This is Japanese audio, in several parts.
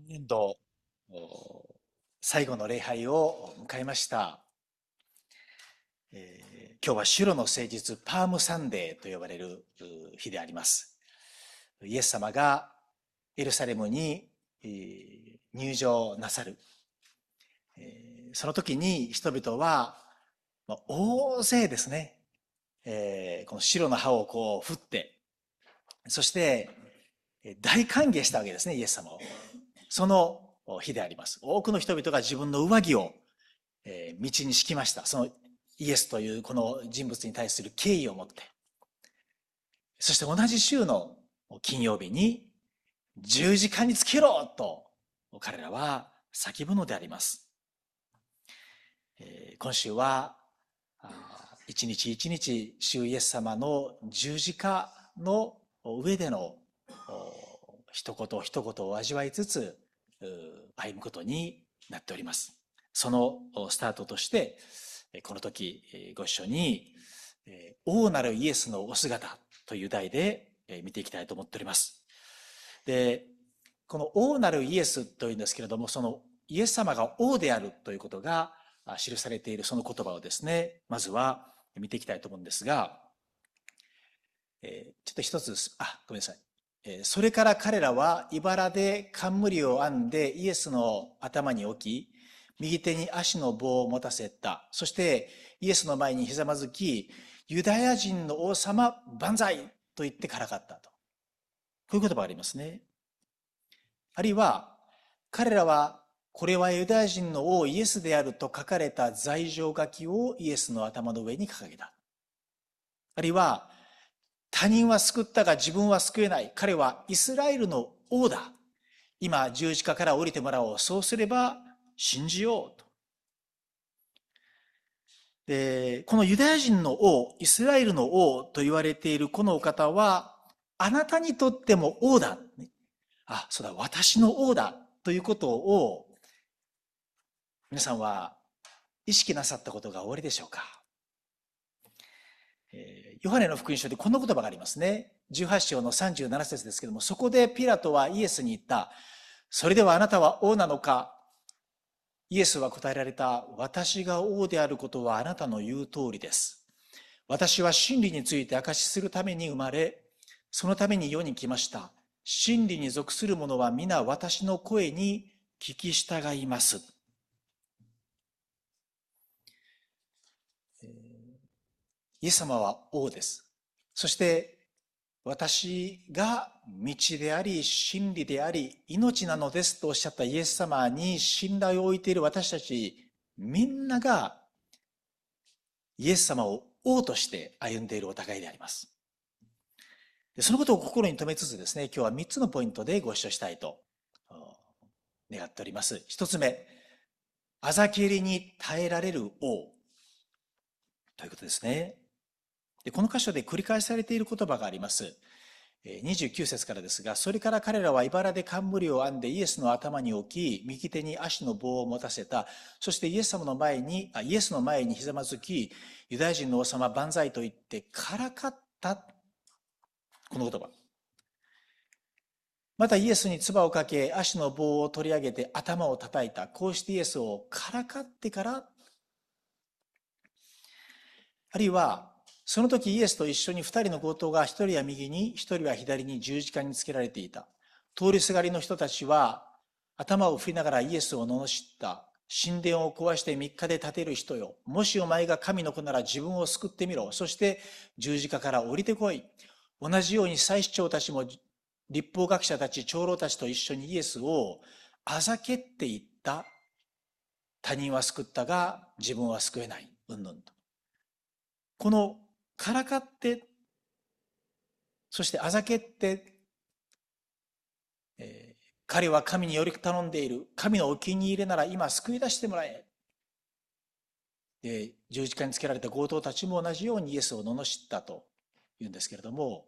年度最後の礼拝を迎えました。今日は主の誠実パームサンデーと呼ばれる日であります。イエス様がエルサレムに入場なさる。その時に人々は大勢ですね、この白の葉をこう振って、そして大歓迎したわけですね、イエス様を。その日であります。多くの人々が自分の上着を道に敷きました。そのイエスというこの人物に対する敬意を持って。そして同じ週の金曜日に十字架につけろと彼らは叫ぶのであります。今週は一日一日主イエス様の十字架の上での一言一言を味わいつつ歩むことになっております。そのスタートとしてこの時ご一緒に王なるイエスのお姿という題で見ていきたいと思っております。で、この王なるイエスというんですけれども、そのイエス様が王であるということが記されているその言葉をですね、まずは見ていきたいと思うんですが、ちょっと一つ、ごめんなさい。それから彼らは茨で冠を編んでイエスの頭に置き、右手に足の棒を持たせた。そしてイエスの前にひざまずき、ユダヤ人の王様万歳と言ってからかったと。こういう言葉がありますね。あるいは、彼らはこれはユダヤ人の王イエスであると書かれた罪状書きをイエスの頭の上に掲げた。あるいは、他人は救ったが自分は救えない。彼はイスラエルの王だ。今十字架から降りてもらおう。そうすれば信じようと。で、このユダヤ人の王、イスラエルの王と言われているこのお方は、あなたにとっても王だ。そうだ、私の王だということを皆さんは意識なさったことがおありでしょうか。ヨハネの福音書でこんな言葉がありますね。18章の37節ですけども、そこでピラトはイエスに言った。それではあなたは王なのか。イエスは答えられた。私が王であることはあなたの言う通りです。私は真理について証しするために生まれ、そのために世に来ました。真理に属する者は皆私の声に聞き従います。イエス様は王です。そして私が道であり真理であり命なのですとおっしゃったイエス様に信頼を置いている私たちみんながイエス様を王として歩んでいるお互いであります。そのことを心に留めつつですね、今日は3つのポイントでご一緒したいと願っております。1つ目、あざけりに耐えられる王ということですね。でこの箇所で繰り返されている言葉があります。29節からですが、それから彼らは茨で冠を編んでイエスの頭に置き、右手に足の棒を持たせた。そしてイエスの前にひざまずき、ユダヤ人の王様万歳と言ってからかった。この言葉。またイエスに唾をかけ、足の棒を取り上げて頭を叩いた。こうしてイエスをからかってから、あるいは、その時イエスと一緒に二人の強盗が一人は右に、一人は左に十字架につけられていた。通りすがりの人たちは頭を振りながらイエスを罵った。神殿を壊して3日で建てる人よ。もしお前が神の子なら自分を救ってみろ。そして十字架から降りてこい。同じように祭司長たちも律法学者たち、長老たちと一緒にイエスをあざけって言った。他人は救ったが自分は救えない。うんぬんと。このからかって、そしてあざけって、彼は神により頼んでいる。神のお気に入りなら今救い出してもらえ。で、十字架につけられた強盗たちも同じようにイエスを罵ったというんですけれども、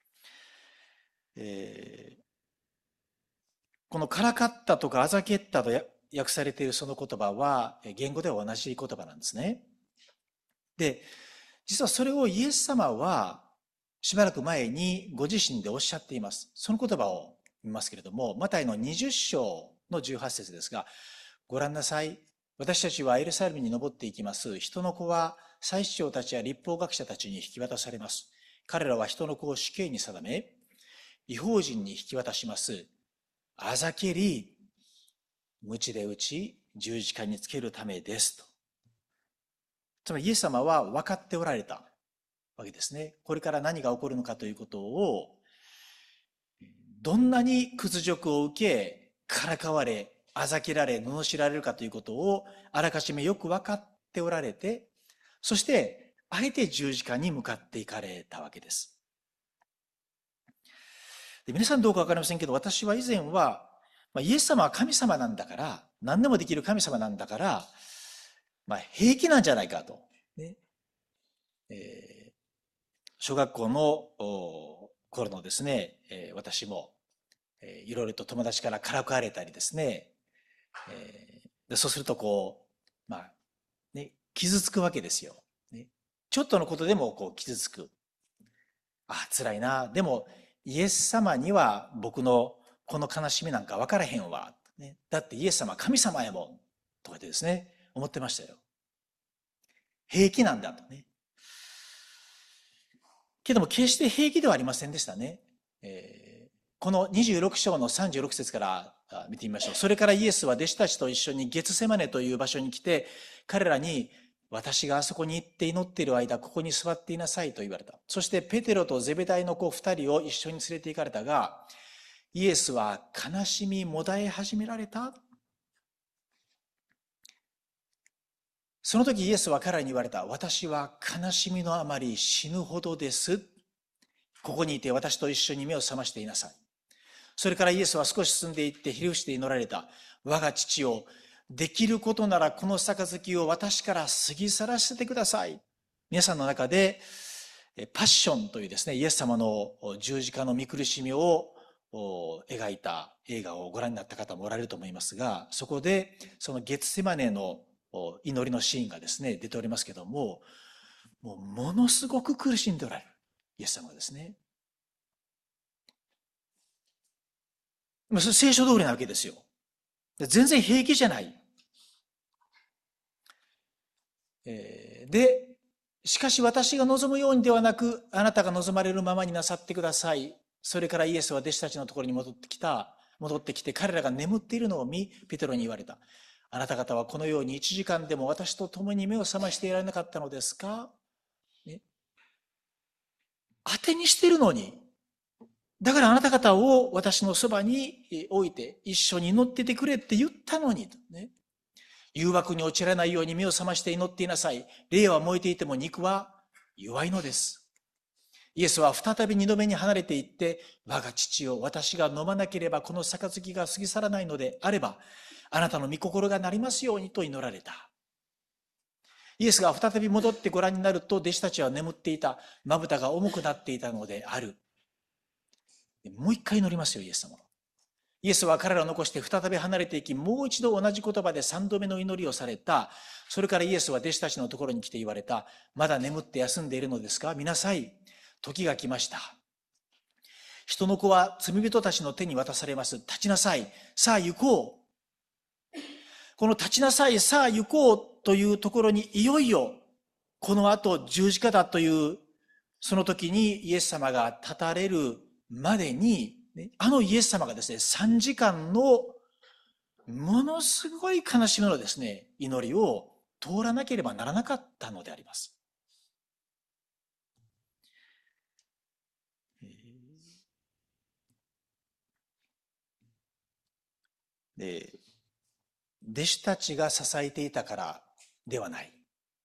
このからかったとかあざけったと訳されているその言葉は、言語では同じ言葉なんですね。で、実はそれをイエス様はしばらく前にご自身でおっしゃっています。その言葉を見ますけれども、マタイの20章の18節ですが、ご覧なさい。私たちはエルサレムに登っていきます。人の子は祭司長たちや律法学者たちに引き渡されます。彼らは人の子を死刑に定め、異邦人に引き渡します。あざけり、鞭で打ち、十字架につけるためですと。つまりイエス様は分かっておられたわけですね。これから何が起こるのかということを、どんなに屈辱を受け、からかわれ、あざけられ、罵られるかということをあらかじめよく分かっておられて、そしてあえて十字架に向かっていかれたわけです。で、皆さんどうか分かりませんけど、私は以前は、イエス様は神様なんだから、何でもできる神様なんだから、平気なんじゃないかと。ね小学校の頃のですね、私も、いろいろと友達からからかわれたりですね、でそうすると傷つくわけですよ。ね、ちょっとのことでも傷つく。辛いな。でも、イエス様には僕のこの悲しみなんか分からへんわ。ね、だってイエス様は神様やもん。とかでですね、思ってましたよ。平気なんだとね。けども決して平気ではありませんでしたね。この26章の36節から見てみましょう。それからイエスは弟子たちと一緒にゲツセマネという場所に来て、彼らに私があそこに行って祈っている間、ここに座っていなさいと言われた。そしてペテロとゼベダイの子2人を一緒に連れて行かれたが、イエスは悲しみもだえ始められた。その時イエスは彼らに言われた。私は悲しみのあまり死ぬほどです。ここにいて私と一緒に目を覚ましていなさい。それからイエスは少し進んでいってひれ伏して祈られた。我が父よ、できることならこの杯を私から過ぎ去らせてください。皆さんの中でパッションというですね、イエス様の十字架の御苦しみを描いた映画をご覧になった方もおられると思いますが、そこでそのゲツセマネの祈りのシーンがですね、出ておりますけども、ものすごく苦しんでおられるイエス様がですね。それ聖書通りなわけですよ。全然平気じゃない。で、しかし私が望むようにではなく、あなたが望まれるままになさってください。それからイエスは弟子たちのところに戻ってきて、彼らが眠っているのを見、ペテロに言われた。あなた方はこのように1時間でも私と共に目を覚ましていられなかったのですか、ね、当てにしてるのに。だからあなた方を私のそばに置いて一緒に祈っててくれって言ったのに、ね。誘惑に陥らないように目を覚まして祈っていなさい。霊は燃えていても肉は弱いのです。イエスは再び二度目に離れていって、我が父よ、私が飲まなければこの杯が過ぎ去らないのであれば、あなたの御心がなりますようにと祈られた。イエスが再び戻ってご覧になると、弟子たちは眠っていた。まぶたが重くなっていたのである。もう一回祈りますよ、イエス様。イエスは彼らを残して再び離れていき、もう一度同じ言葉で3度目の祈りをされた。それからイエスは弟子たちのところに来て言われた。まだ眠って休んでいるのですか？見なさい。時が来ました。人の子は罪人たちの手に渡されます。立ちなさい。さあ行こう。この立ちなさい。さあ行こうというところにいよいよこの後十字架だというその時にイエス様が立たれるまでに、あのイエス様がですね、3時間のものすごい悲しみのですね、祈りを通らなければならなかったのであります。で、弟子たちが支えていたからではない。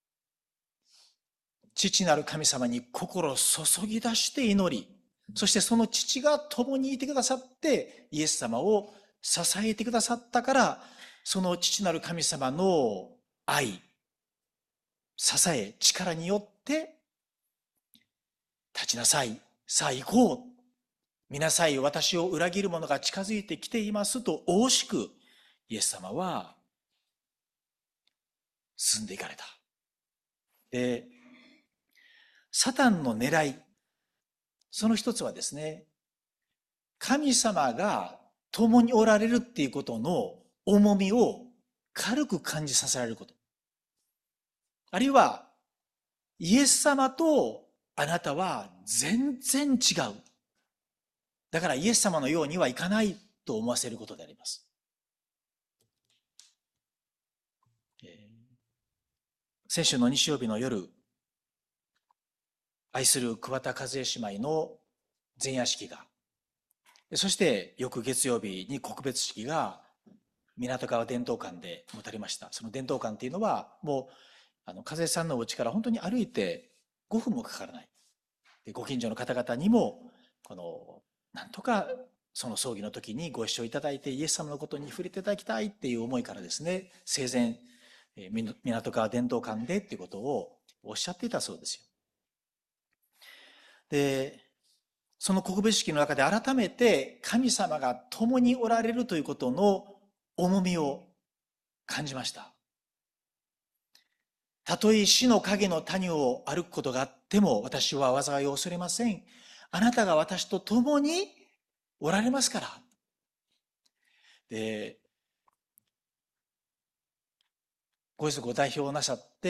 父なる神様に心を注ぎ出して祈り、そしてその父が共にいてくださってイエス様を支えてくださったから、その父なる神様の愛、支え、力によって立ちなさい、さあ行こう、見なさい、私を裏切る者が近づいてきていますと大しくイエス様は進んでいかれた。で、サタンの狙い、その一つはですね、神様が共におられるっていうことの重みを軽く感じさせられること。あるいは、イエス様とあなたは全然違う。だからイエス様のようにはいかないと思わせることであります。先週の日曜日の夜、愛する桑田和恵姉妹の前夜式が、そして翌月曜日に告別式が港川伝統館で持たれました。その伝統館っていうのはもう和恵さんのお家から本当に歩いて5分もかからない。でご近所の方々にもなんとかその葬儀の時にご一緒いただいてイエス様のことに触れていただきたいっていう思いからですね、生前港川伝統館でっていうことをおっしゃっていたそうですよ。で、その告別式の中で改めて神様が共におられるということの重みを感じました。たとえ死の影の谷を歩くことがあっても私は災いを恐れません。あなたが私と共におられますから。で、ご遺族を代表なさって、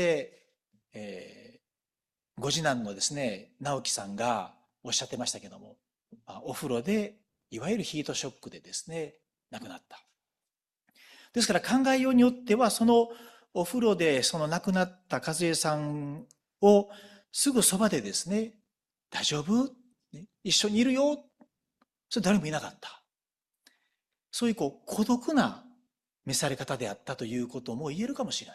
ご次男のですね、直樹さんがおっしゃってましたけども、お風呂でいわゆるヒートショックでですね、亡くなった。ですから考えようによっては、そのお風呂でその亡くなった和江さんをすぐそばでですね、大丈夫？一緒にいるよ。それ誰もいなかった。そういう孤独な召され方であったということも言えるかもしれない。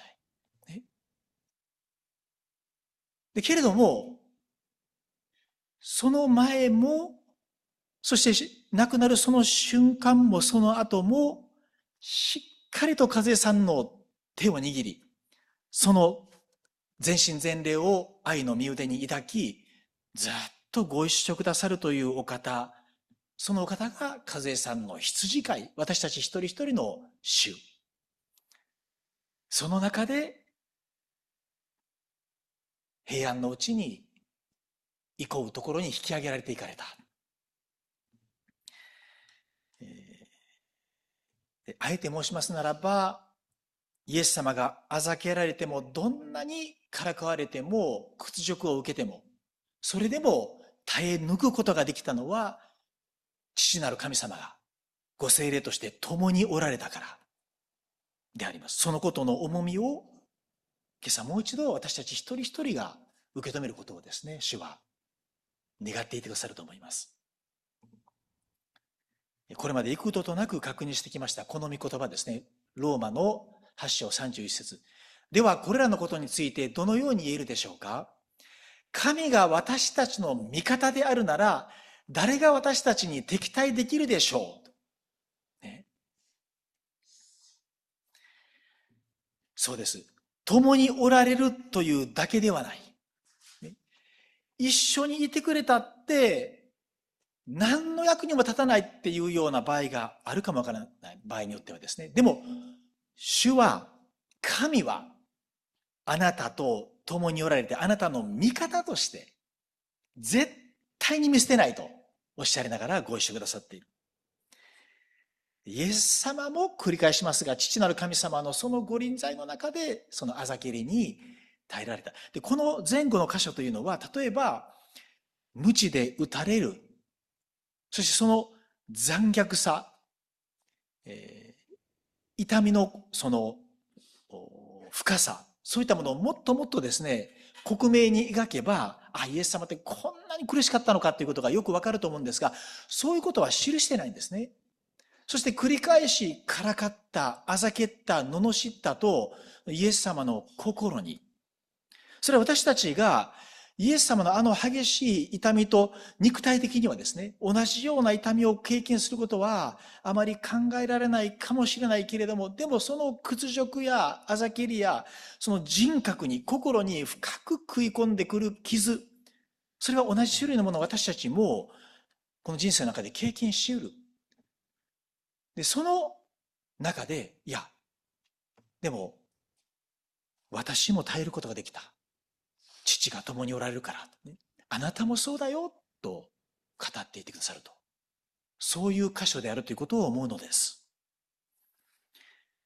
けれども、その前も、そして亡くなるその瞬間もその後も、しっかりと和江さんの手を握り、その全身全霊を愛の身腕に抱き、ずっとご一緒くださるというお方、そのお方が和江さんの羊飼い、私たち一人一人の主。その中で、平安のうちに、憩うところに引き上げられていかれた。あえて申しますならば、イエス様があざけられても、どんなにからかわれても、屈辱を受けても、それでも耐え抜くことができたのは、父なる神様がご聖霊として共におられたからであります。そのことの重みを、今朝もう一度私たち一人一人が受け止めることをですね、主は願っていてくださると思います。これまで幾度となく確認してきましたこの御言葉ですね。ローマの8章31節。ではこれらのことについてどのように言えるでしょうか。神が私たちの味方であるなら誰が私たちに敵対できるでしょう、ね、そうです。共におられるというだけではない。ね、一緒にいてくれたって何の役にも立たないっていうような場合があるかもわからない場合によってはですね。でも、主は、神は、あなたと共におられて、あなたの味方として、絶対に見捨てないとおっしゃりながらご一緒くださっている。イエス様も繰り返しますが、父なる神様のそのご臨在の中で、そのあざけりに耐えられた。で、この前後の箇所というのは、例えば、鞭で打たれる、そしてその残虐さ、痛みのその深さ、そういったものをもっともっとですね、克明に描けば、イエス様ってこんなに苦しかったのかということがよくわかると思うんですが、そういうことは記してないんですね。そして繰り返しからかった、あざけった、罵ったと、イエス様の心に、それは私たちがイエス様のあの激しい痛みと肉体的にはですね、同じような痛みを経験することはあまり考えられないかもしれないけれども、でもその屈辱やあざけりや、その人格に、心に深く食い込んでくる傷、それは同じ種類のものを私たちもこの人生の中で経験し得る。で、その中で、いや、でも私も耐えることができた。父が共におられるから、ね、あなたもそうだよと語っていてくださると。そういう箇所であるということを思うのです。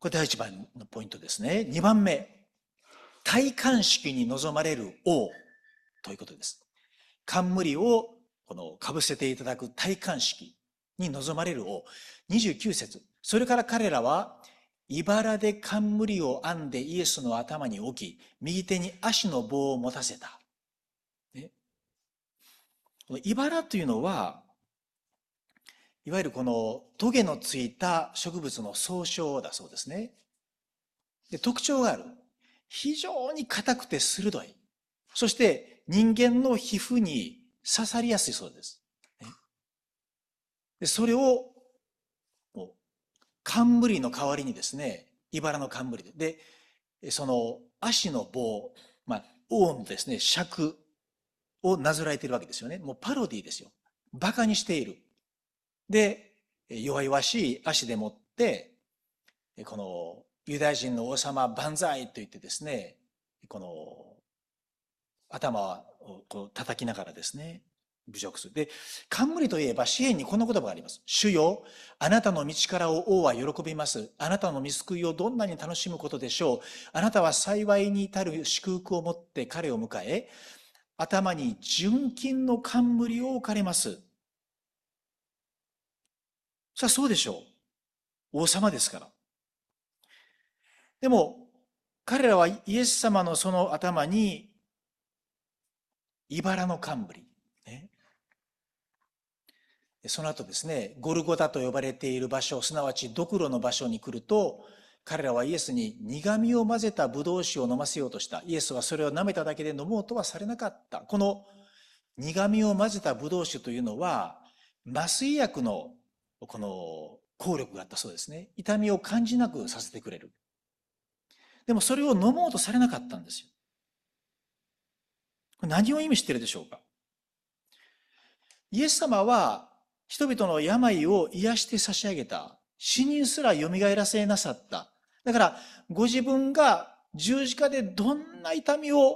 これ第一番のポイントですね。二番目、戴冠式に臨まれる王ということです。冠を被せていただく戴冠式に臨まれる王。29節。それから彼らは、茨で冠を編んでイエスの頭に置き、右手に足の棒を持たせた。この茨というのは、いわゆるこのトゲのついた植物の総称だそうですね。で、特徴がある。非常に硬くて鋭い。そして人間の皮膚に刺さりやすいそうです。で、それを冠の代わりにですね、茨の冠で、その足の棒、王のですね、尺をなぞらえているわけですよね。もうパロディですよ。馬鹿にしている。で、弱々しい足でもって、このユダヤ人の王様万歳と言ってですね、この頭をこう叩きながらですね、侮辱する。で、冠といえば詩篇にこんな言葉があります。主よ、あなたの道からを王は喜びます。あなたの見救いをどんなに楽しむことでしょう。あなたは幸いに至る祝福を持って彼を迎え、頭に純金の冠を置かれます。さあそうでしょう。王様ですから。でも、彼らはイエス様のその頭に、茨の冠。ね、その後ですね、ゴルゴタと呼ばれている場所、すなわちドクロの場所に来ると、彼らはイエスに苦味を混ぜたブドウ酒を飲ませようとした。イエスはそれを舐めただけで飲もうとはされなかった。この苦味を混ぜたブドウ酒というのは、麻酔薬のこの効力があったそうですね。痛みを感じなくさせてくれる。でもそれを飲もうとされなかったんですよ。これ何を意味しているでしょうか。イエス様は人々の病を癒して差し上げた。死人すら蘇らせなさった。だからご自分が十字架でどんな痛みを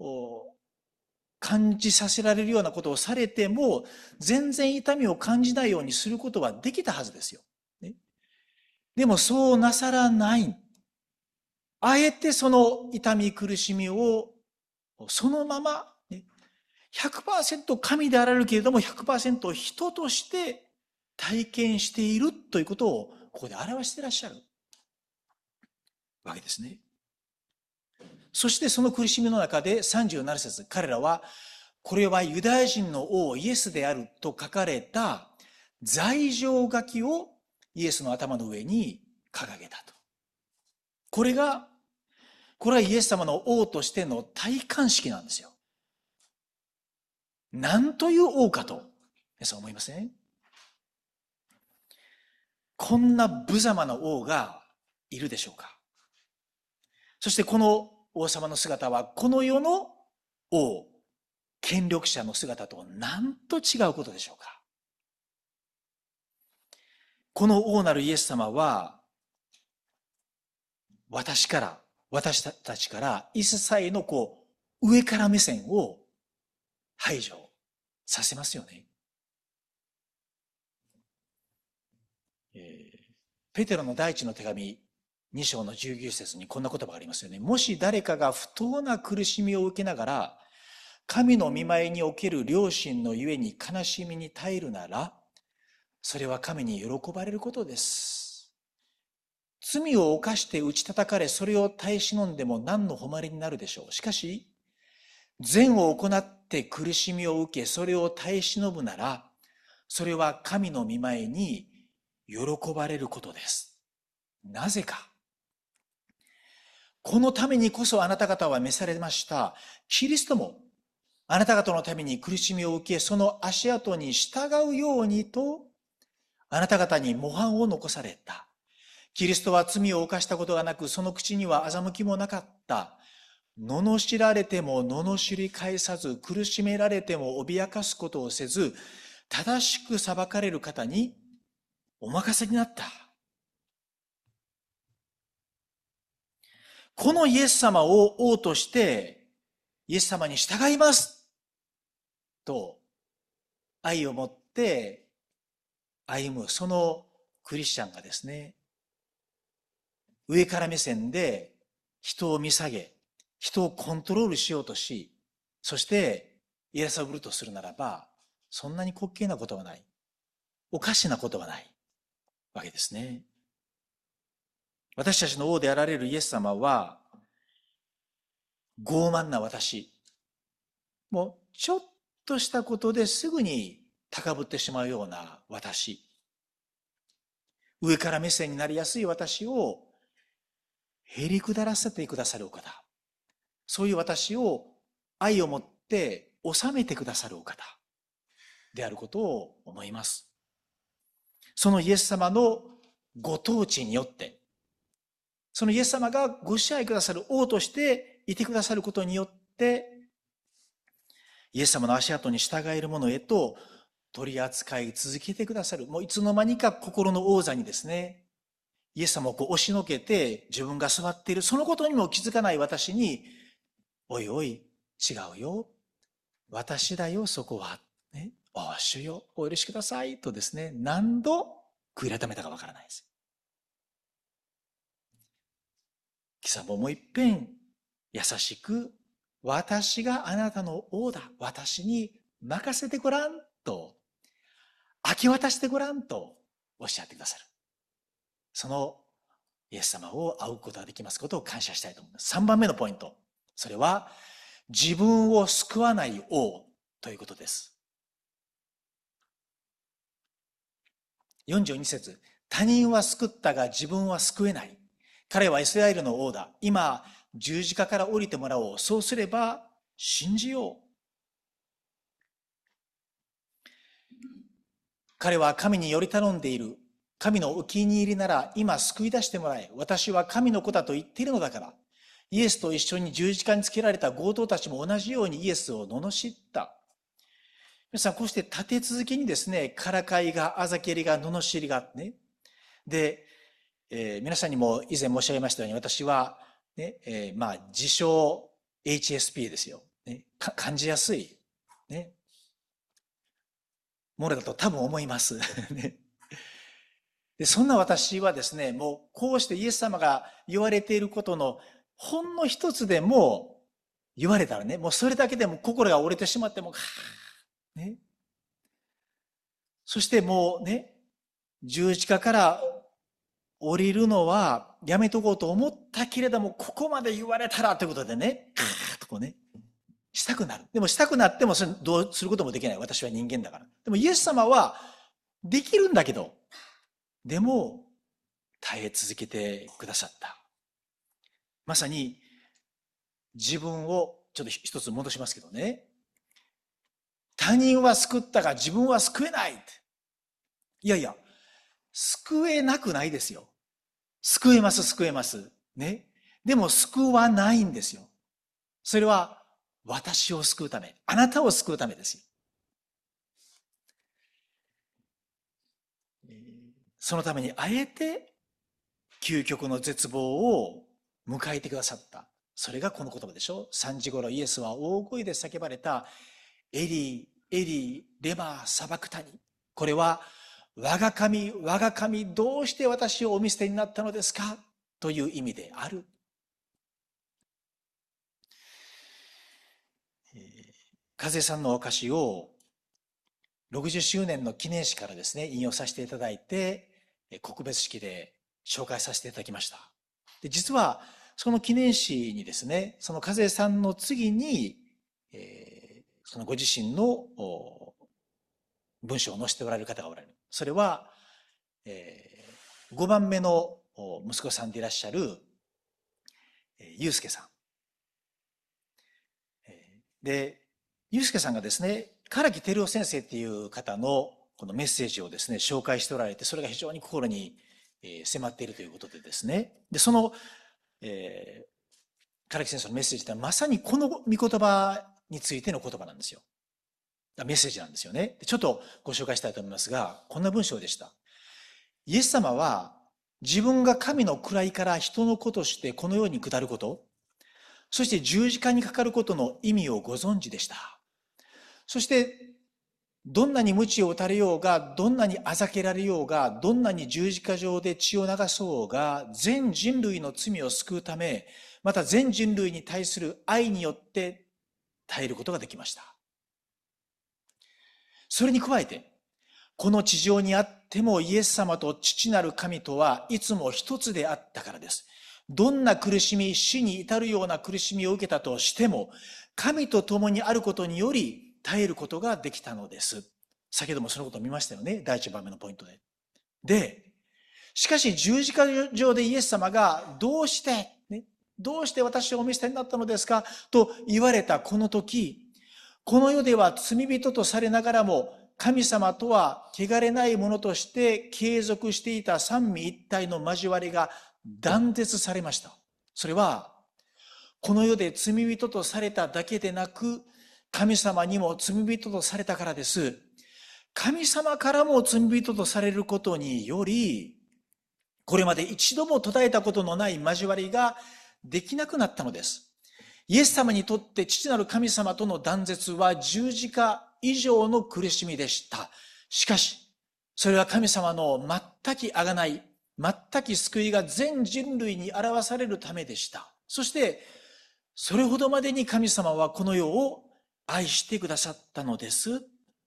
感じさせられるようなことをされても、全然痛みを感じないようにすることはできたはずですよ。ね、でもそうなさらない。あえてその痛み苦しみをそのまま、ね、100% 神であられるけれども 100% 人として体験しているということをここで表していらっしゃるわけですね。そしてその苦しみの中で37節、彼らはこれはユダヤ人の王イエスであると書かれた罪状書きをイエスの頭の上に掲げたと。これはイエス様の王としての戴冠式なんですよ。なんという王かと、皆さん思いません？こんな無様な王がいるでしょうか。そしてこの王様の姿はこの世の王、権力者の姿と何と違うことでしょうか。この王なるイエス様は私たちから一切の上から目線を排除させますよね。ペテロの第一の手紙2章の19節にこんな言葉がありますよね。もし誰かが不当な苦しみを受けながら神の御前における良心のゆえに悲しみに耐えるなら、それは神に喜ばれることです。罪を犯して打ち叩かれ、それを耐え忍んでも何の誉れになるでしょう。しかし、善を行って苦しみを受け、それを耐え忍ぶなら、それは神の御前に喜ばれることです。なぜか。このためにこそあなた方は召されました。キリストもあなた方のために苦しみを受け、その足跡に従うようにと、あなた方に模範を残された。キリストは罪を犯したことがなく、その口には欺きもなかった。罵られても罵り返さず、苦しめられても脅かすことをせず、正しく裁かれる方にお任せになった。このイエス様を王として、イエス様に従いますと愛を持って歩む、そのクリスチャンがですね、 上から目線で人を見下げ、人をコントロールしようとし、そして揺さぶるとするならば、そんなに滑稽なことはない。おかしなことはないわけですね。私たちの王であられるイエス様は、傲慢な私、もうちょっとしたことですぐに高ぶってしまうような私、上から目線になりやすい私をへりくだらせてくださるお方、そういう私を愛を持って収めてくださるお方であることを思います。そのイエス様のご統治によって、そのイエス様がご支配くださる王としていてくださることによって、イエス様の足跡に従える者へと取り扱い続けてくださる。もういつの間にか心の王座にですね、イエス様を押しのけて自分が座っている、そのことにも気づかない私に、おいおい、違うよ。私だよ、そこは。ね、お主よ、お許しください。とですね、何度悔い改めたかわからないです。貴様もう一遍、優しく、私があなたの王だ。私に任せてごらんと、明け渡してごらんとおっしゃってくださる。そのイエス様を会うことができますことを感謝したいと思います。3番目のポイント。それは、自分を救わない王ということです。42節。他人は救ったが自分は救えない。彼はイスラエルの王だ。今、十字架から降りてもらおう。そうすれば信じよう。彼は神により頼んでいる。神のお気に入りなら今救い出してもらえ。私は神の子だと言っているのだから。イエスと一緒に十字架につけられた強盗たちも同じようにイエスを罵った。皆さん、こうして立て続けにですね、からかいが、あざけりが、罵りがね。で、皆さんにも以前申し上げましたように、私は、ね、自称 HSP ですよ。ね、感じやすい、ね、ものだと多分思います。ね、でそんな私はですね、もうこうしてイエス様が言われていることのほんの一つでも言われたらね、もうそれだけでも心が折れてしまっても、ね、そしてもうね、十字架から降りるのはやめとこうと思ったけれども、ここまで言われたらということでね、カーッとこうね、したくなる。でもしたくなってもそれどうすることもできない。私は人間だから。でもイエス様はできるんだけど、でも耐え続けてくださった。まさに自分をちょっと一つ戻しますけどね。他人は救ったが自分は救えない。いやいや、救えなくないですよ。救えます、救えます。ね。でも救わないんですよ。それは私を救うため、あなたを救うためですよ。そのためにあえて究極の絶望を迎えてくださった。それがこの言葉でしょ。3時頃イエスは大声で叫ばれた、エリー、エリー、レバー、サバクタニ。これは、我が神、我が神、どうして私をお見捨てになったのですかという意味である。風さんのお歌詞を60周年の記念誌からですね、引用させていただいて、告別式で紹介させていただきました。で、実は、その記念誌にですね、その風さんの次に、そのご自身の文章を載せておられる方がおられる。それは、5番目の息子さんでいらっしゃる、祐介さん。で、祐介さんがですね、唐木照夫先生っていう方のこのメッセージをですね、紹介しておられて、それが非常に心に迫っているということでですね、で、その、唐木先生のメッセージってまさにこの御言葉についての言葉なんですよ。メッセージなんですよね。ちょっとご紹介したいと思いますが、こんな文章でした。イエス様は自分が神の位から人の子としてこの世に下ること、そして十字架にかかることの意味をご存知でした。そしてどんなに鞭を打たれようが、どんなにあざけられようが、どんなに十字架上で血を流そうが、全人類の罪を救うため、また全人類に対する愛によって耐えることができました。それに加えて、この地上にあってもイエス様と父なる神とはいつも一つであったからです。どんな苦しみ、死に至るような苦しみを受けたとしても、神と共にあることにより耐えることができたのです。先ほどもそのことを見ましたよね。第一番目のポイントで。で、しかし十字架上でイエス様がどうして、どうして私をお見捨てになったのですかと言われたこの時、この世では罪人とされながらも、神様とは汚れないものとして継続していた三位一体の交わりが断絶されました。それは、この世で罪人とされただけでなく、神様にも罪人とされたからです。神様からも罪人とされることにより、これまで一度も途絶えたことのない交わりができなくなったのです。イエス様にとって父なる神様との断絶は十字架以上の苦しみでした。しかし、それは神様の全き贖い、全き救いが全人類に表されるためでした。そして、それほどまでに神様はこの世を愛してくださったのです。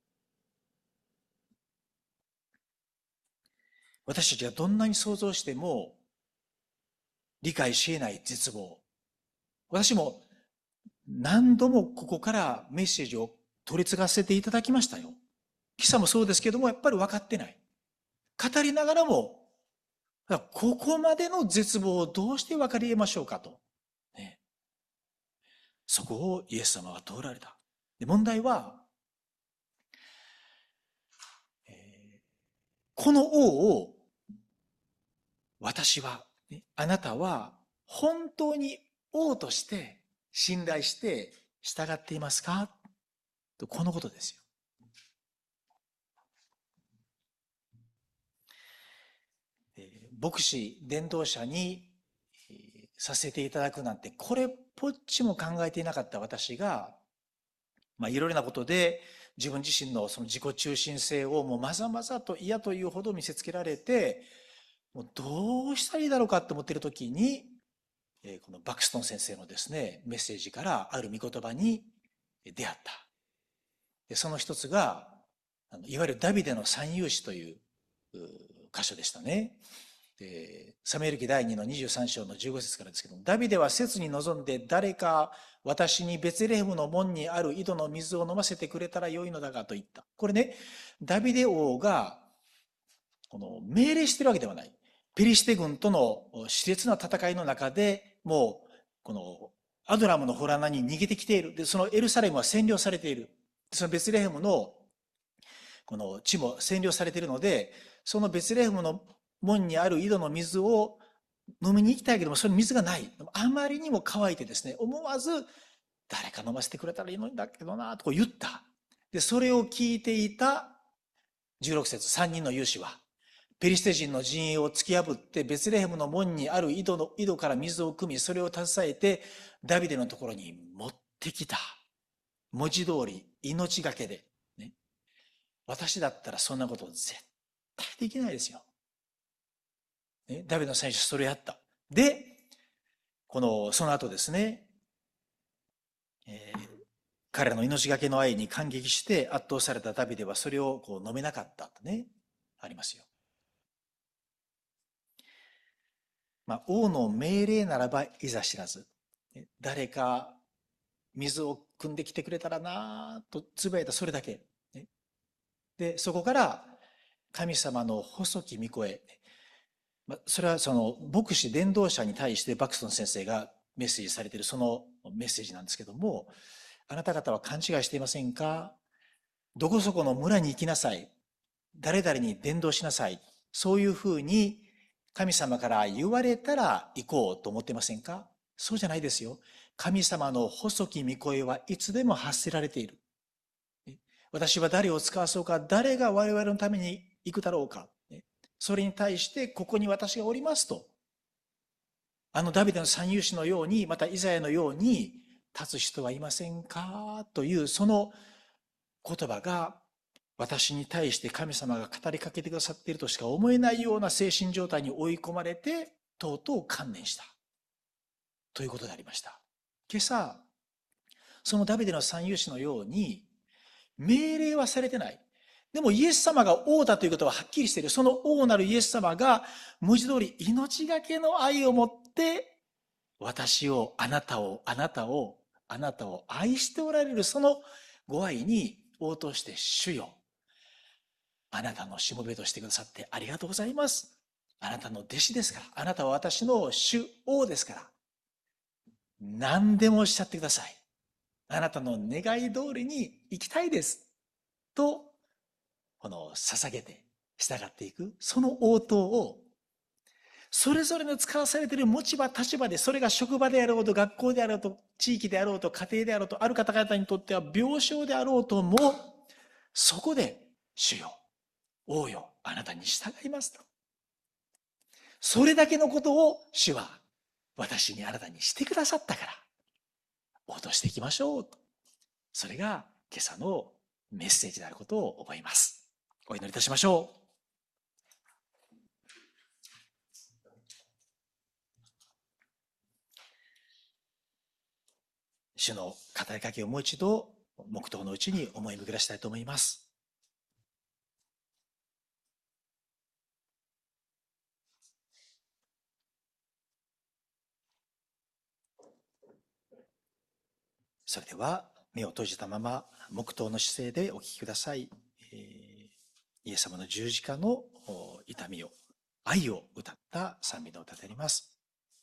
私たちがどんなに想像しても理解し得ない絶望。私も何度もここからメッセージを取り継がせていただきましたよ。今朝もそうですけども、やっぱり分かってない。語りながらも、ここまでの絶望をどうして分かり得ましょうかと。ね、そこをイエス様は通られた。で、問題は、この王を私は、あなたは本当に王として信頼して従っていますかと、このことですよ。牧師伝道者にさせていただくなんてこれっぽっちも考えていなかった私が、いろいろなことで自分自身のその自己中心性をもうまざまざと嫌というほど見せつけられて、もうどうしたらいいだろうかと思っている時に、このバクストン先生のですねメッセージからある御言葉に出会った。でその一つがいわゆるダビデの三勇士という箇所でしたね。サムエル記第2の23章の15節からですけども、ダビデは切に望んで、誰か私にベツレヘムの門にある井戸の水を飲ませてくれたらよいのだがと言った。これね、ダビデ王がこの命令してるわけではない。ペリシテ軍との熾烈な戦いの中で、もうこのアドラムの洞穴に逃げてきている。で、そのエルサレムは占領されている。そのベツレヘムのこの地も占領されているので、そのベツレヘムの門にある井戸の水を飲みに行きたいけども、その水がない。あまりにも乾いてですね、思わず誰か飲ませてくれたらいいのだけどなとこう言った。で、それを聞いていた16節、3人の勇士は、ペリシテ人の陣営を突き破ってベツレヘムの門にある井戸から水を汲み、それを携えてダビデのところに持ってきた。文字通り命がけで、ね。私だったらそんなこと絶対できないですよ。ね、ダビデの選手それやった。で、その後ですね、彼らの命がけの愛に感激して圧倒されたダビデはそれをこう飲めなかったとね、ありますよ。王の命令ならばいざ知らず、誰か水を汲んできてくれたらなとつぶやいたそれだけ。で、そこから神様の細き御声。それはその牧師伝道者に対してバクストン先生がメッセージされているそのメッセージなんですけども、あなた方は勘違いしていませんか？どこそこの村に行きなさい。誰々に伝道しなさい。そういうふうに神様から言われたら行こうと思ってませんか？そうじゃないですよ。神様の細き御声はいつでも発せられている。私は誰を使わそうか、誰が我々のために行くだろうか。それに対してここに私がおりますと。ダビデの三勇士のように、またイザヤのように立つ人はいませんかというその言葉が私に対して神様が語りかけてくださっているとしか思えないような精神状態に追い込まれて、とうとう観念したということでありました。今朝、そのダビデの三勇士のように、命令はされてない。でもイエス様が王だということははっきりしている。その王なるイエス様が文字通り命がけの愛を持って私を、あなたを愛しておられるそのご愛に応答して、主よ、あなたのしもべとしてくださってありがとうございます。あなたの弟子ですから。あなたは私の主王ですから。何でもおっしゃってください。あなたの願い通りに行きたいです。と、捧げて従っていく、その応答を、それぞれの使わされている持ち場、立場で、それが職場であろうと、学校であろうと、地域であろうと、家庭であろうと、ある方々にとっては病床であろうとも、そこで、主よ、王よ、あなたに従いますと。それだけのことを主は私にあなたにしてくださったから、応答していきましょうと。それが今朝のメッセージであることを思います。お祈りいたしましょう。主の語りかけをもう一度黙祷のうちに思い巡らしたいと思います。それでは目を閉じたまま黙祷の姿勢でお聞きください。イエス様の十字架の痛みを、愛を歌った賛美の歌であります。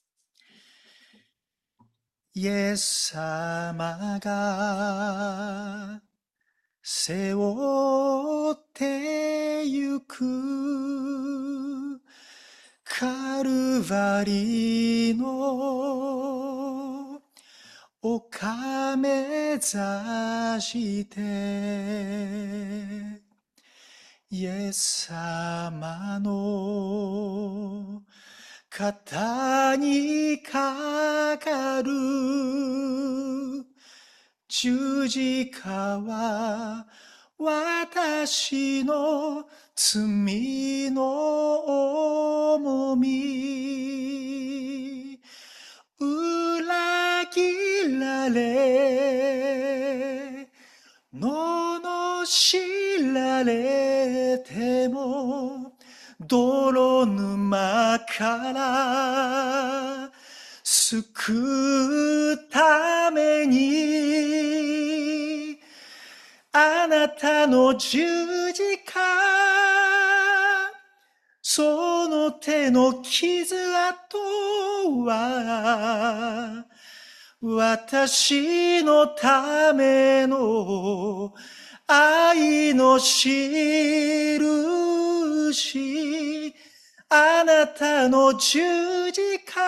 イエス様が背負ってゆくカルバリの丘目指してイエス様の肩にかかる十字架は私の罪の重み裏切られ罵られても泥沼から救うためにあなたの十字架その手の傷跡は私のための愛の印あなたの十字架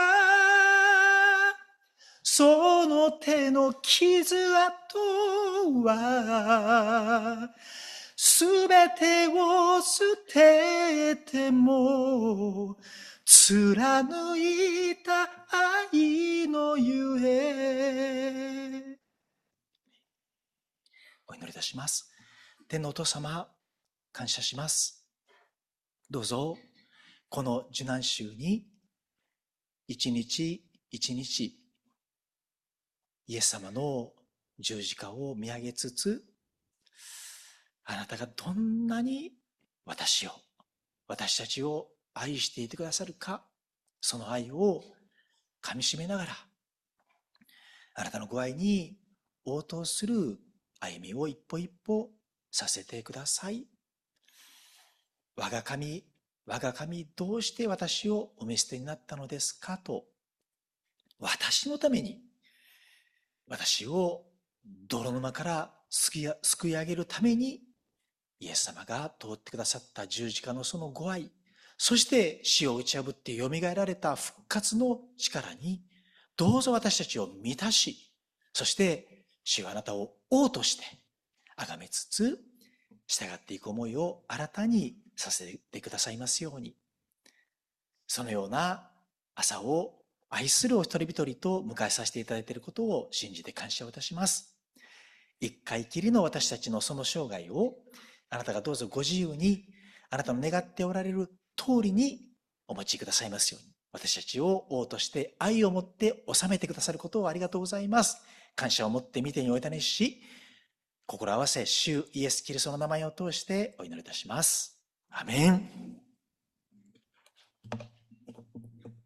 その手の傷跡はすべてを捨てても貫いた愛のゆえ。お祈りいたします。天のお父様、感謝します。どうぞこの受難週に一日一日イエス様の十字架を見上げつつ、あなたがどんなに私たちを愛していてくださるか、その愛をかみしめながら、あなたのご愛に応答する歩みを一歩一歩させてください。我が神、どうして私をお見捨てになったのですかと、私のために、私を泥沼から救い上げるために、イエス様が通ってくださった十字架のそのご愛、そして死を打ち破って蘇られた復活の力に、どうぞ私たちを満たし、そして主はあなたを王として崇めつつ、従っていく思いを新たにさせてくださいますように。そのような朝を愛するお一人一人と迎えさせていただいていることを信じて感謝をいたします。一回きりの私たちのその生涯をあなたがどうぞご自由に、あなたの願っておられる通りにお持ちくださいますように、私たちを王として愛を持って治めてくださることをありがとうございます。感謝を持って見てにおいたねし、心合わせ主イエス・キリストの名前を通してお祈りいたします。アメン。